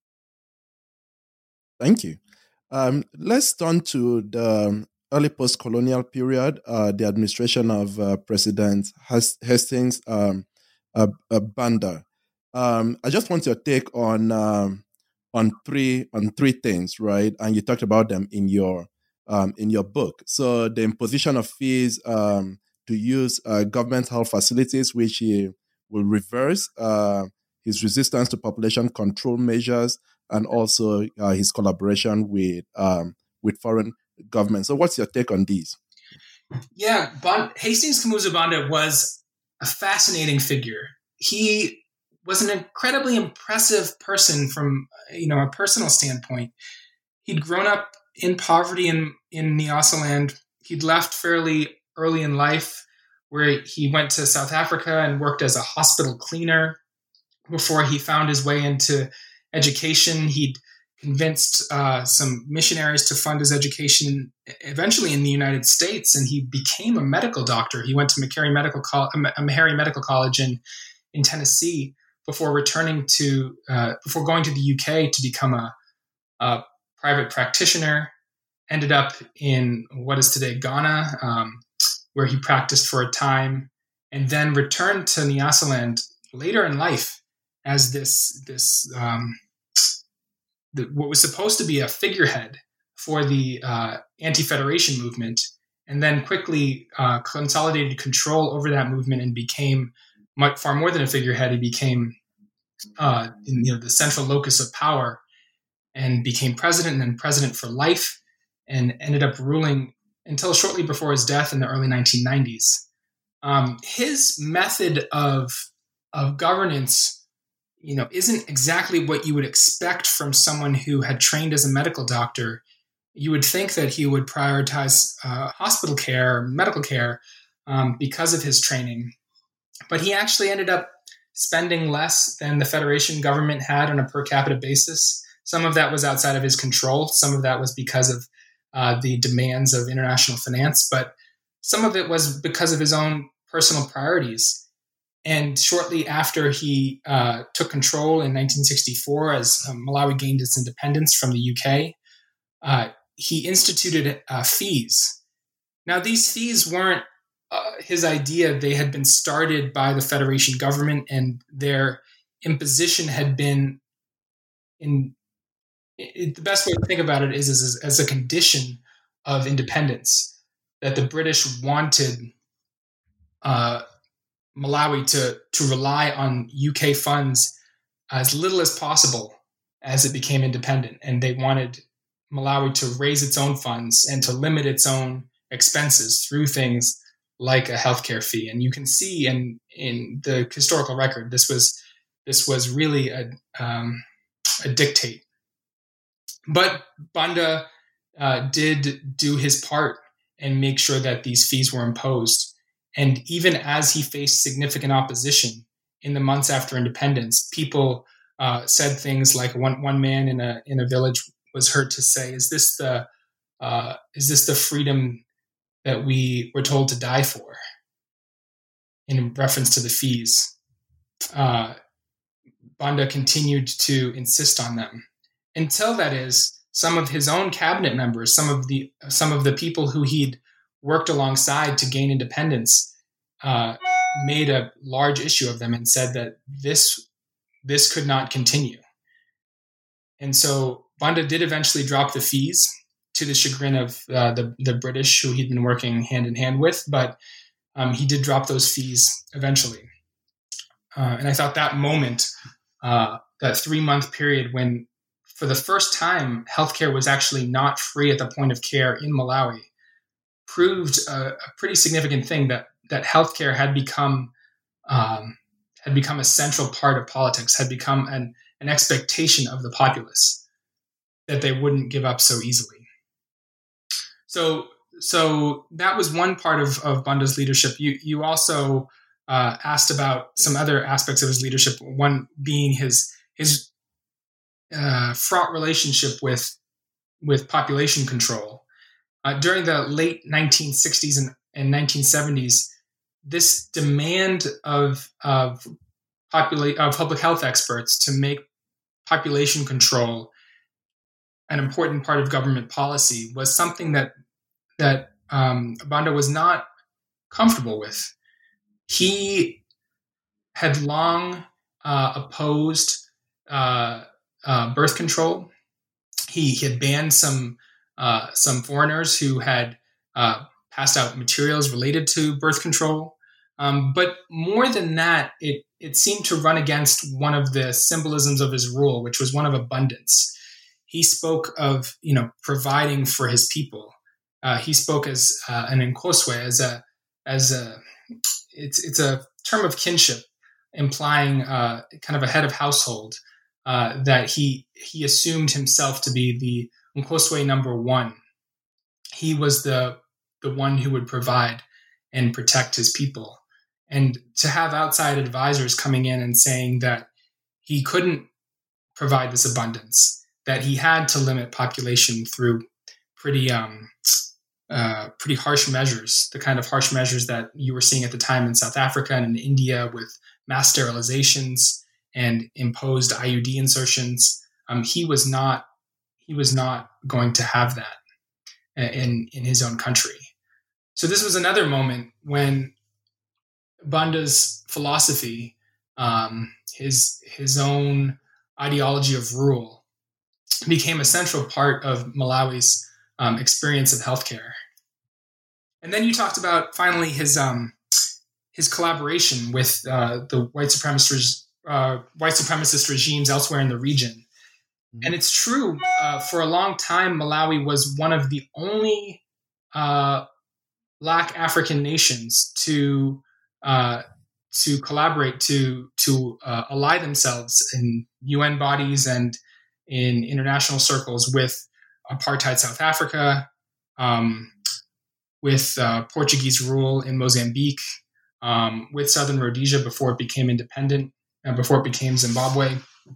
Thank you. Um, let's turn to the early post-colonial period, uh, the administration of uh, President Hastings. Um, uh, uh, Banda. Um, I just want your take on um, on three on three things, right? And you talked about them in your um, in your book. So the imposition of fees um, to use uh, government health facilities, which he will reverse, uh, his resistance to population control measures, and also uh, his collaboration with um, with foreign governments. So, what's your take on these? Yeah, Bond, Hastings Kamuzu Banda was a fascinating figure. He was an incredibly impressive person from, you know, a personal standpoint. He'd grown up in poverty in, in Nyasaland. He'd left fairly early in life, where he went to South Africa and worked as a hospital cleaner before he found his way into education. He'd convinced uh, some missionaries to fund his education eventually in the United States, and he became a medical doctor. He went to Meharry Medical, Col- Meharry Medical College in, in Tennessee before returning to, uh, before going to the U K to become a, a private practitioner. Ended up in what is today Ghana, um, where he practiced for a time, and then returned to Nyasaland later in life as this, this um, the, what was supposed to be a figurehead for the uh, anti-federation movement, and then quickly uh, consolidated control over that movement and became much, far more than a figurehead. He became uh, in, you know, the central locus of power, and became president, and then president for life, and ended up ruling until shortly before his death in the early nineteen nineties. Um, his method of of governance, you know, isn't exactly what you would expect from someone who had trained as a medical doctor. You would think that he would prioritize uh, hospital care, medical care, um, because of his training. But he actually ended up spending less than the Federation government had on a per capita basis. Some of that was outside of his control. Some of that was because of uh, the demands of international finance. But some of it was because of his own personal priorities. And shortly after he uh, took control in nineteen sixty-four, as um, Malawi gained its independence from the U K, uh, he instituted uh, fees. Now, these fees weren't uh, his idea. They had been started by the Federation government, and their imposition had been, in it, the best way to think about it is, is as a condition of independence, that the British wanted uh, Malawi to, to rely on U K funds as little as possible as it became independent. And they wanted Malawi to raise its own funds and to limit its own expenses through things like a healthcare fee. And you can see in, in the historical record, this was, this was really a, um, a dictate. But Banda uh, did do his part and make sure that these fees were imposed. And even as he faced significant opposition in the months after independence, people uh, said things like, one one man in a in a village was heard to say, "Is this the uh, is this the freedom that we were told to die for?" In reference to the fees, uh, Banda continued to insist on them until, that is, some of his own cabinet members, some of the some of the people who he'd worked alongside to gain independence, uh, made a large issue of them and said that this this could not continue. And so Banda did eventually drop the fees, to the chagrin of uh, the the British, who he'd been working hand in hand with, but um, he did drop those fees eventually. Uh, and I thought that moment, uh, that three month period when, for the first time, healthcare was actually not free at the point of care in Malawi, proved a, a pretty significant thing, that that healthcare had become um, had become a central part of politics, had become an, an expectation of the populace that they wouldn't give up so easily. So, so that was one part of, of Banda's leadership. You you also uh, asked about some other aspects of his leadership. One being his his uh, fraught relationship with with population control. Uh, during the late nineteen sixties and, and nineteen seventies, this demand of of, popula- of public health experts to make population control an important part of government policy was something that that um, Banda was not comfortable with. He had long uh, opposed uh, uh, birth control. He, he had banned some uh, some foreigners who had uh, passed out materials related to birth control. Um, but more than that, it it seemed to run against one of the symbolisms of his rule, which was one of abundance. He spoke of, you know, providing for his people. Uh, he spoke as uh, an Nkoswe, as a as a it's it's a term of kinship, implying uh, kind of a head of household. Uh, that he he assumed himself to be the Nkoswe number one. He was the the one who would provide and protect his people. And to have outside advisors coming in and saying that he couldn't provide this abundance, that he had to limit population through pretty um, uh, pretty harsh measures, the kind of harsh measures that you were seeing at the time in South Africa and in India with mass sterilizations and imposed I U D insertions. Um, he was not he was not going to have that in in his own country. So this was another moment when Banda's philosophy, um, his his own ideology of rule, became a central part of Malawi's um, experience of healthcare. And then you talked about finally his um, his collaboration with uh, the white supremacist uh, white supremacist regimes elsewhere in the region. Mm-hmm. And it's true, uh, for a long time, Malawi was one of the only uh, Black African nations to uh, to collaborate, to to uh, ally themselves in U N bodies and in international circles with apartheid South Africa, um, with uh, Portuguese rule in Mozambique, um, with Southern Rhodesia before it became independent, and before it became Zimbabwe.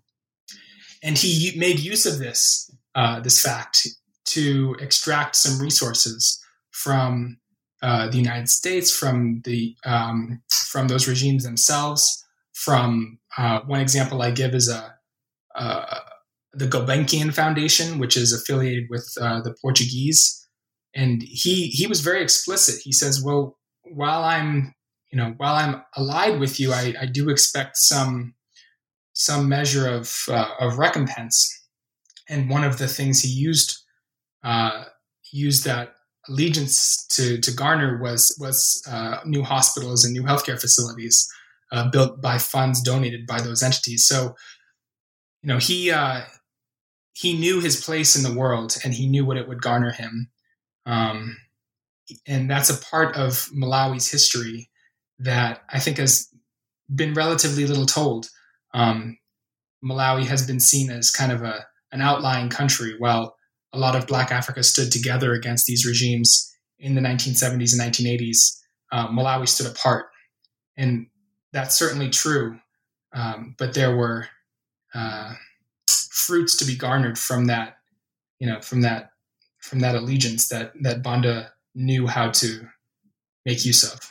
And he made use of this uh, this fact to extract some resources from uh, the United States, from the um, from those regimes themselves. From uh, one example I give is a uh, the Gulbenkian Foundation, which is affiliated with uh, the Portuguese, and he he was very explicit. He says, "Well, while I'm you know while I'm allied with you, I, I do expect some." some measure of uh, of recompense." And one of the things he used uh, used that allegiance to to garner was was uh, new hospitals and new healthcare facilities uh, built by funds donated by those entities. So, you know, he uh, he knew his place in the world, and he knew what it would garner him. Um, and that's a part of Malawi's history that I think has been relatively little told. Um, Malawi has been seen as kind of a an outlying country, while a lot of Black Africa stood together against these regimes in the nineteen seventies and nineteen eighties. Uh, Malawi stood apart, and that's certainly true. Um, but there were uh, fruits to be garnered from that, you know, from that from that allegiance that that Banda knew how to make use of.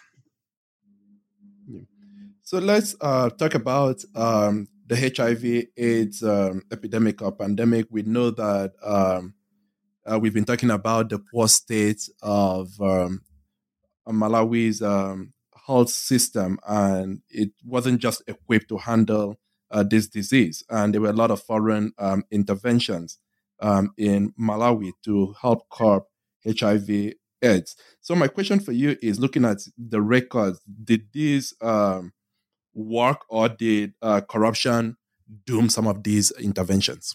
So let's uh, talk about um, the H I V AIDS um, epidemic or pandemic. We know that um, uh, we've been talking about the poor state of um, Malawi's um, health system, and it wasn't just equipped to handle uh, this disease. And there were a lot of foreign um, interventions um, in Malawi to help curb H I V AIDS. So my question for you is, looking at the records, did these um, work, or did uh, corruption doom some of these interventions?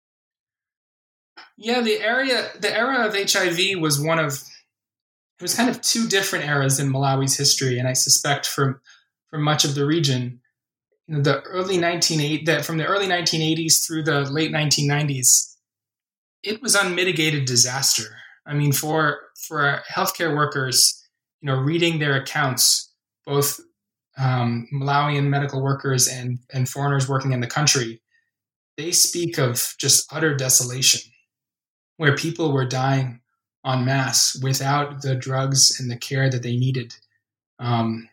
Yeah, the area, the era of H I V was one of, it was kind of two different eras in Malawi's history, and I suspect for for much of the region, you know, the early nineteen eighties, that from the early nineteen eighties through the late nineteen nineties, it was unmitigated disaster. I mean, for for healthcare workers, you know, reading their accounts, both Um, Malawian medical workers and, and foreigners working in the country, they speak of just utter desolation, where people were dying en masse without the drugs and the care that they needed. Um,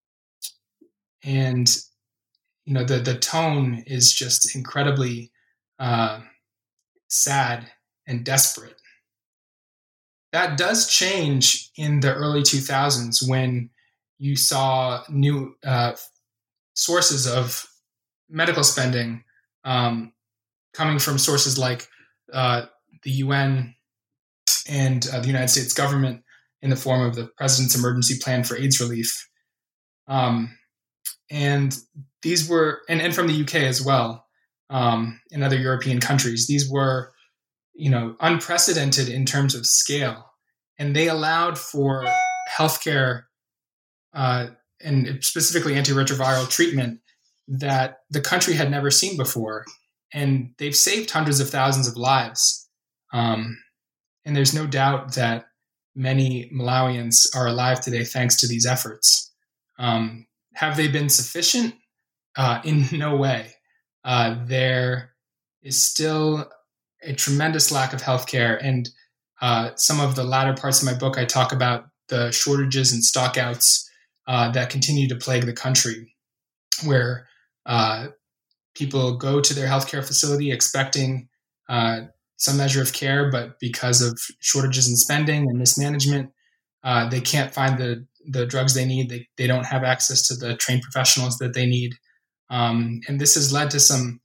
and, you know, the, the tone is just incredibly uh, sad and desperate. That does change in the early two thousands when you saw new uh, sources of medical spending um, coming from sources like uh, the U N and uh, the United States government in the form of the President's Emergency Plan for AIDS Relief. Um, and these were, and, and from the U K as well, um, and other European countries, these were, you know, unprecedented in terms of scale. And they allowed for healthcare uh, and specifically antiretroviral treatment that the country had never seen before. And they've saved hundreds of thousands of lives. Um, and there's no doubt that many Malawians are alive today thanks to these efforts. Um, have they been sufficient? Uh, in no way. Uh, there is still a tremendous lack of healthcare. And uh, some of the latter parts of my book, I talk about the shortages and stockouts uh, that continue to plague the country, where uh, people go to their healthcare facility expecting uh, some measure of care, but because of shortages in spending and mismanagement, uh, they can't find the, the drugs they need. They, they don't have access to the trained professionals that they need. Um, and this has led to some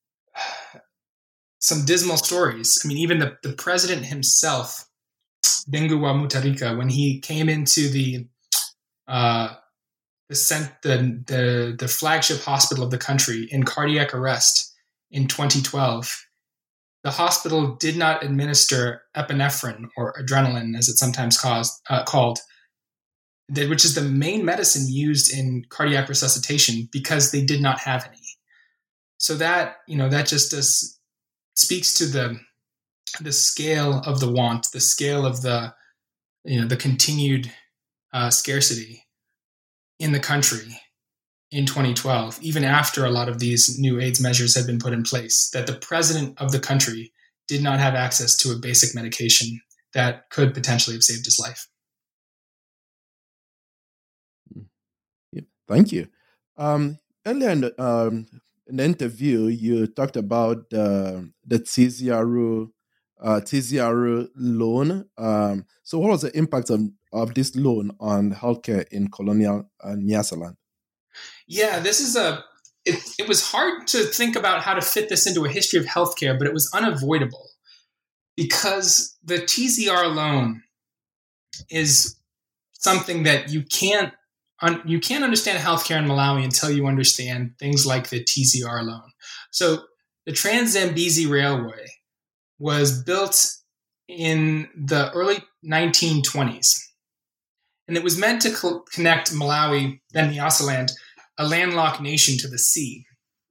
some dismal stories. I mean, even the, the president himself, Bingu wa Mutharika, when he came into the uh, the, cent- the the the flagship hospital of the country in cardiac arrest in twenty twelve, the hospital did not administer epinephrine, or adrenaline, as it's sometimes caused, uh, called, which is the main medicine used in cardiac resuscitation, because they did not have any. So that, you know, that just does, speaks to the the scale of the want, the scale of the, you know, the continued uh, scarcity in the country in twenty twelve, even after a lot of these new AIDS measures had been put in place, that the president of the country did not have access to a basic medication that could potentially have saved his life. Thank you. Um, earlier in the, um, in the interview, you talked about uh, the T Z R O, uh, T Z R O loan. Um, so what was the impact of, of this loan on healthcare in colonial uh, Nyasaland? Yeah, this is a, it, it was hard to think about how to fit this into a history of healthcare, but it was unavoidable because the T Z R loan is something that you can't You can't understand healthcare in Malawi until you understand things like the T Z R loan. So the Trans-Zambezi Railway was built in the early nineteen twenties. And it was meant to co- connect Malawi, then Nyasaland, a landlocked nation, to the sea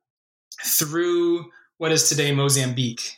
through what is today Mozambique.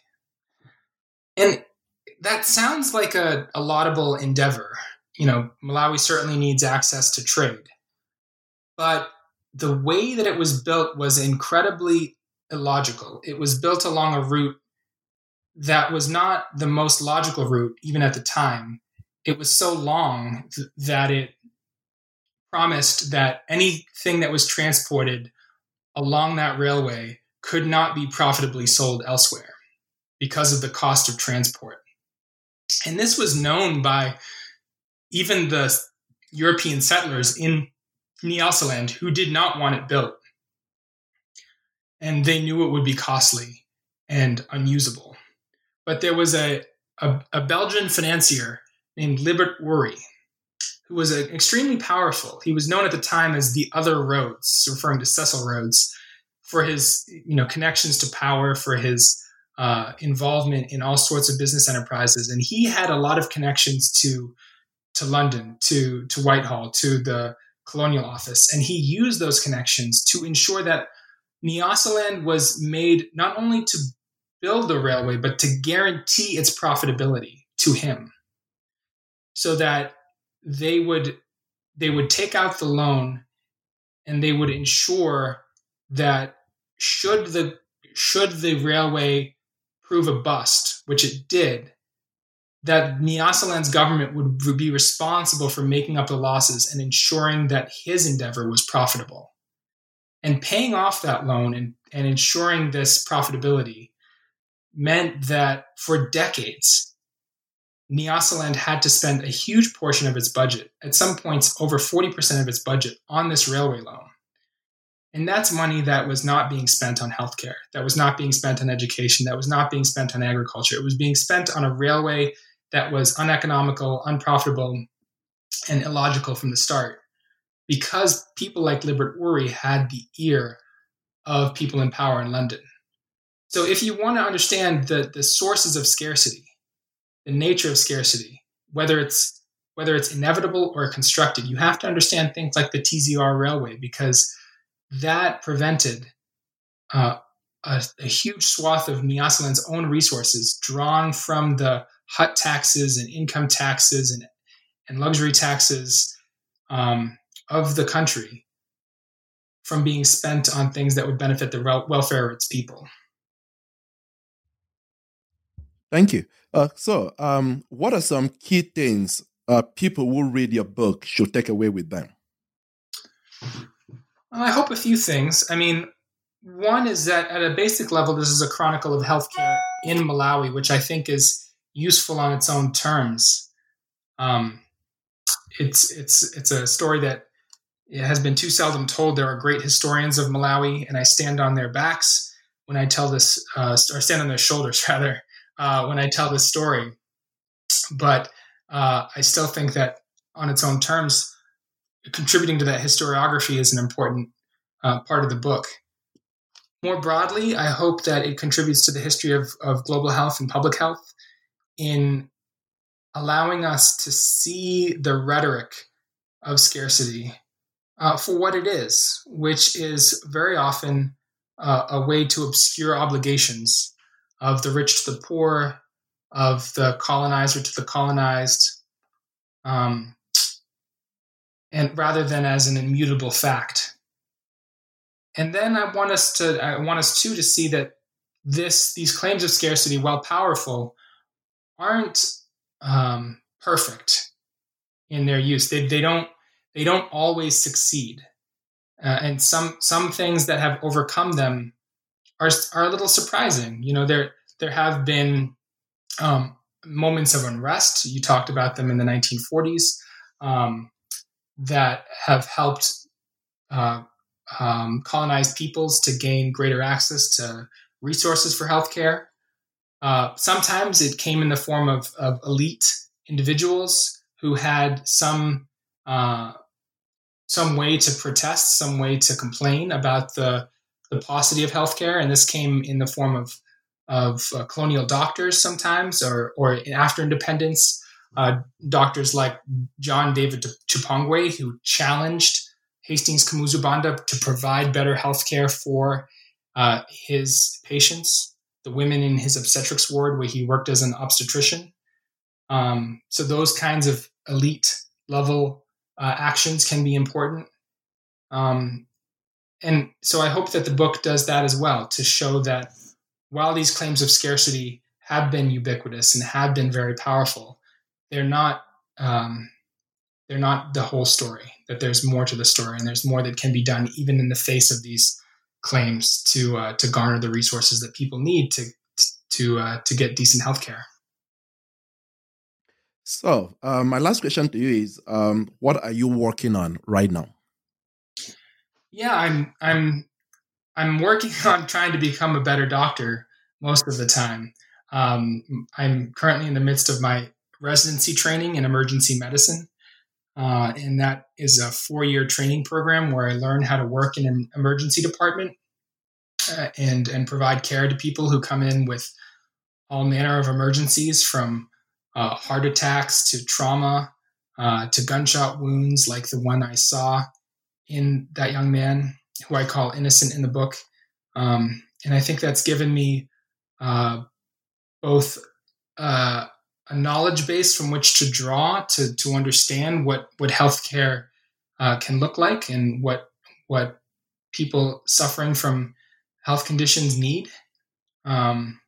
And that sounds like a, a laudable endeavor. You know, Malawi certainly needs access to trade. But the way that it was built was incredibly illogical. It was built along a route that was not the most logical route, even at the time. It was so long th- that it promised that anything that was transported along that railway could not be profitably sold elsewhere because of the cost of transport. And this was known by even the European settlers in Nyasaland who did not want it built. And they knew it would be costly and unusable. But there was a, a, a Belgian financier named Libert Worry, who was a, extremely powerful. He was known at the time as the Other Rhodes, referring to Cecil Rhodes, for his you know connections to power, for his uh, involvement in all sorts of business enterprises. And he had a lot of connections to, to London, to, to Whitehall, to the Colonial Office. And he used those connections to ensure that Nyasaland was made not only to build the railway, but to guarantee its profitability to him, so that they would they would take out the loan and they would ensure that should the should the railway prove a bust, which it did, that Nyasaland's government would be responsible for making up the losses and ensuring that his endeavor was profitable. And paying off that loan and, and ensuring this profitability meant that for decades, Nyasaland had to spend a huge portion of its budget, at some points over forty percent of its budget, on this railway loan. And that's money that was not being spent on healthcare, that was not being spent on education, that was not being spent on agriculture. It was being spent on a railway that was uneconomical, unprofitable, and illogical from the start, because people like Libert Uri had the ear of people in power in London. So if you want to understand the, the sources of scarcity, the nature of scarcity, whether it's whether it's inevitable or constructed, you have to understand things like the T Z R railway, because that prevented uh, a, a huge swath of Nyasaland's own resources drawn from the hut taxes and income taxes and, and luxury taxes um, of the country from being spent on things that would benefit the wel- welfare of its people. Thank you. Uh, so, um, what are some key things uh, people who read your book should take away with them? Well, I hope a few things. I mean, one is that at a basic level, this is a chronicle of healthcare in Malawi, which I think is useful on its own terms. Um, it's it's it's a story that has been too seldom told. There are great historians of Malawi, and I stand on their backs when I tell this, uh, or stand on their shoulders rather, uh, when I tell this story. But uh, I still think that on its own terms, contributing to that historiography is an important uh, part of the book. More broadly, I hope that it contributes to the history of, of global health and public health in allowing us to see the rhetoric of scarcity uh, for what it is, which is very often uh, a way to obscure obligations of the rich to the poor, of the colonizer to the colonized, um, and rather than as an immutable fact. And then I want us to, I want us too to see that this, these claims of scarcity, while powerful, aren't um, perfect in their use. They they don't they don't always succeed, uh, and some some things that have overcome them are are a little surprising. You know, there there have been um, moments of unrest. You talked about them in the nineteen forties. Um, that have helped uh, um, colonized peoples to gain greater access to resources for healthcare. Uh, sometimes it came in the form of, of elite individuals who had some uh, some way to protest, some way to complain about the, the paucity of healthcare, and this came in the form of of uh, colonial doctors sometimes, or or after independence. Uh, doctors like John David Chipongwe, who challenged Hastings Kamuzu Banda to provide better healthcare for uh, his patients, the women in his obstetrics ward where he worked as an obstetrician. Um, so those kinds of elite level uh, actions can be important. Um, and so I hope that the book does that as well, to show that while these claims of scarcity have been ubiquitous and have been very powerful, they're not um, they're not the whole story, that there's more to the story, and there's more that can be done even in the face of these claims to uh, to garner the resources that people need to to uh, to get decent healthcare. So uh, my last question to you is, um, what are you working on right now? Yeah, I'm I'm I'm working on trying to become a better doctor most of the time. Um, I'm currently in the midst of my residency training in emergency medicine. Uh, and that is a four-year training program where I learn how to work in an emergency department uh, and, and provide care to people who come in with all manner of emergencies, from uh, heart attacks to trauma uh, to gunshot wounds like the one I saw in that young man, who I call innocent in the book. Um, and I think that's given me uh, both uh, a knowledge base from which to draw to to understand what what healthcare uh, can look like, and what what people suffering from health conditions need, um,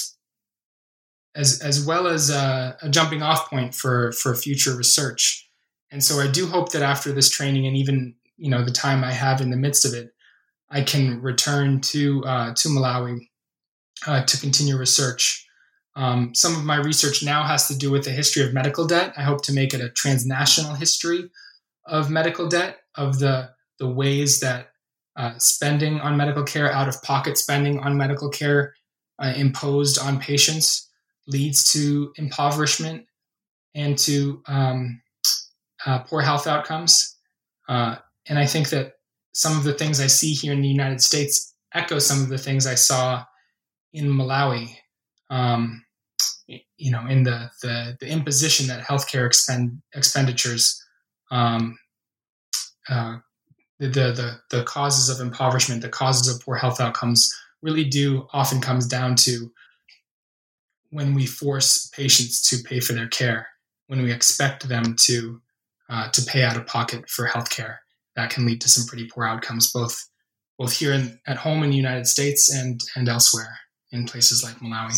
as as well as a, a jumping off point for for future research. And so I do hope that after this training, and even you know the time I have in the midst of it, I can return to uh, to Malawi uh, to continue research. Um, some of my research now has to do with the history of medical debt. I hope to make it a transnational history of medical debt, of the the ways that uh, spending on medical care, out-of-pocket spending on medical care uh, imposed on patients leads to impoverishment and to um, uh, poor health outcomes. Uh, and I think that some of the things I see here in the United States echo some of the things I saw in Malawi. Um, you know, in the, the, the imposition that healthcare expend, expenditures, um, uh, the, the, the causes of impoverishment, the causes of poor health outcomes really do often comes down to when we force patients to pay for their care, when we expect them to, uh, to pay out of pocket for healthcare. That can lead to some pretty poor outcomes, both, both here in, at home in the United States and, and elsewhere in places like Malawi.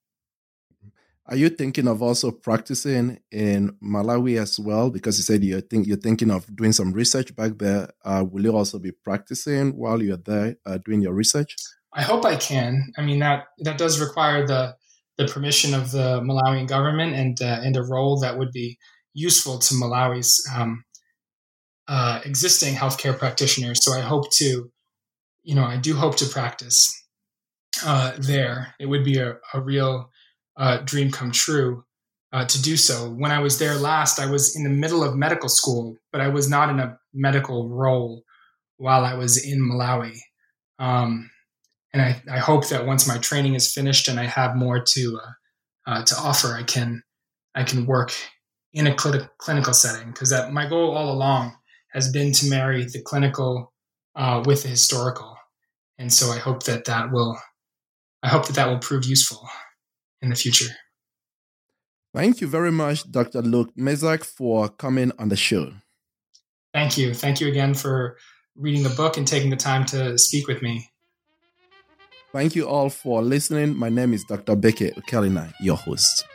Are you thinking of also practicing in Malawi as well? Because you said you're, think, you're thinking of doing some research back there. Uh, will you also be practicing while you're there uh, doing your research? I hope I can. I mean, that that does require the the permission of the Malawian government and uh, and a role that would be useful to Malawi's um, uh, existing healthcare practitioners. So I hope to, you know, I do hope to practice uh, there. It would be a, a real Uh, dream come true uh, to do so. When I was there last, I was in the middle of medical school, but I was not in a medical role while I was in Malawi. Um, and I, I hope that once my training is finished and I have more to uh, uh, to offer, I can I can work in a cl- clinical setting, because that my goal all along has been to marry the clinical uh, with the historical, and so I hope that that will I hope that that will prove useful in the future. Thank you very much, Doctor Luke Mezak, for coming on the show. Thank you. Thank you again for reading the book and taking the time to speak with me. Thank you all for listening. My name is Doctor Beke Ukelina, your host.